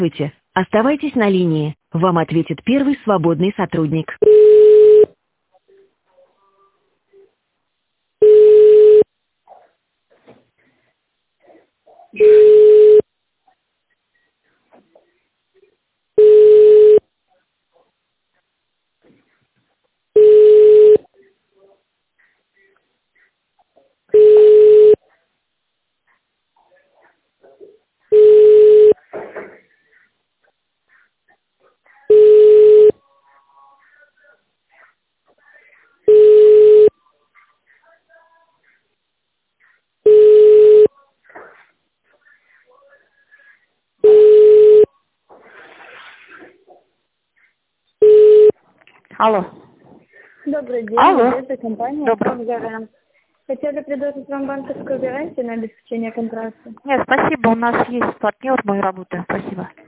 Здравствуйте. Оставайтесь на линии. Вам ответит первый свободный сотрудник. Алло. Добрый день, Алло. это компания Добрый. «Гарант». Хотели предложить вам банковскую гарантию на обеспечение контракта. Нет, спасибо, у нас есть партнер, мы работаем, спасибо.